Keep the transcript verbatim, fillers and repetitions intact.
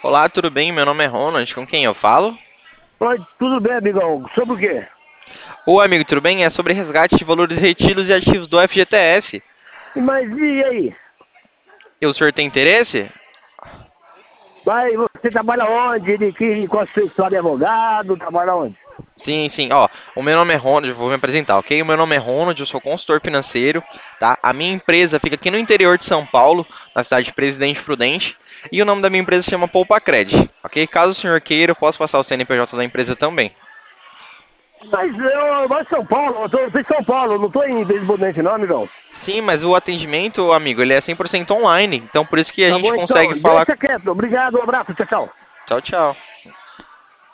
Olá, tudo bem? Meu nome é Ronald, com quem eu falo? Oi, tudo bem, amigão? Sobre o quê? Ô amigo, tudo bem? É sobre resgate de valores retidos e ativos do F G T S. Mas e aí? E o senhor tem interesse? Mas você trabalha onde? De que, qual a sua história de advogado? Trabalha onde? Sim, sim. Ó, o meu nome é Ronald, eu vou me apresentar, ok? O meu nome é Ronald, eu sou consultor financeiro, tá? A minha empresa fica aqui no interior de São Paulo, na cidade de Presidente Prudente, e o nome da minha empresa se chama Poupa Cred, ok? Caso o senhor queira, eu posso passar o C N P J da empresa também. Mas eu moro em São Paulo, eu tô, eu tô em São Paulo, não tô em Presidente não, amigão. Sim, mas o atendimento, amigo, ele é cem por cento online, então por isso que a Tá gente bom consegue então, falar. deixa quieto. Obrigado, um abraço, tchau, tchau. Tchau, tchau.